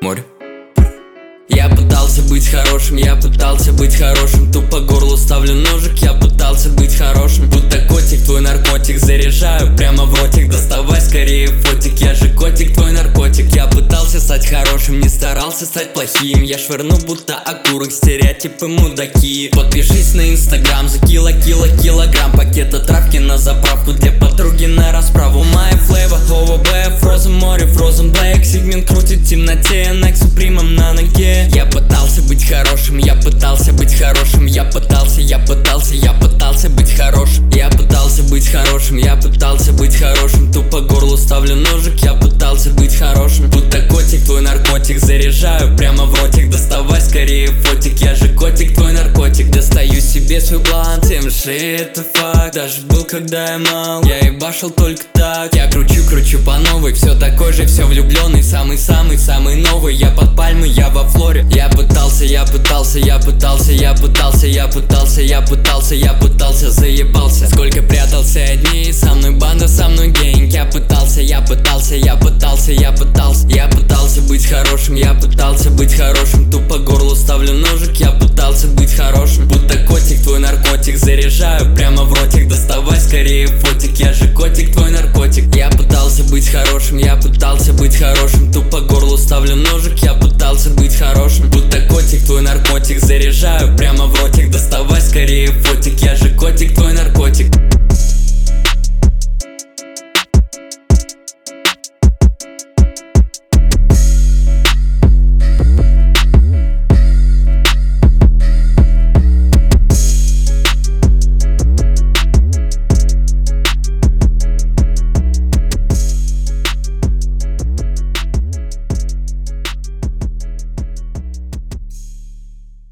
море. Я пытался быть хорошим, я пытался быть хорошим. Тупо горлу ставлю ножик, я пытался быть хорошим. Будто котик, твой наркотик, заряжаю прямо в ротик. Доставай скорее фотик, я же котик, твой наркотик. Я пытался стать хорошим, не старался стать плохим. Я швырну будто окурок, стереотипы мудаки. Подпишись на инстаграм за килограмм пакета травки на заправку для подруги на расправу. My flavor, ОВБ, Frozen море, Frozen Black. Сигмент крутит в темноте, Nike Supreme на ноге. Я пытался быть хорошим, я пытался быть хорошим. Я пытался быть хорошим. Я пытался быть хорошим, я пытался быть хорошим. Тупо горлу ставлю ножик, я пытался быть хорошим. Будто котик, твой наркотик, заряжаю прямо в ротик. Доставай скорее фотик, я же котик, твой наркотик. Достаю себе свой блант, 76 это факт. Даже был когда я мал, я ебашил только так. Я кручу по новой, все такой же, все влюбленный. Самый новый, я под пальмой, я во Флоре. Я пытался, заебался. Сколько прятался от дней, со мной банда, со мной гэнг. Я пытался быть хорошим, я пытался быть хорошим. Тупо горлу ставлю ножик, я пытался быть хорошим.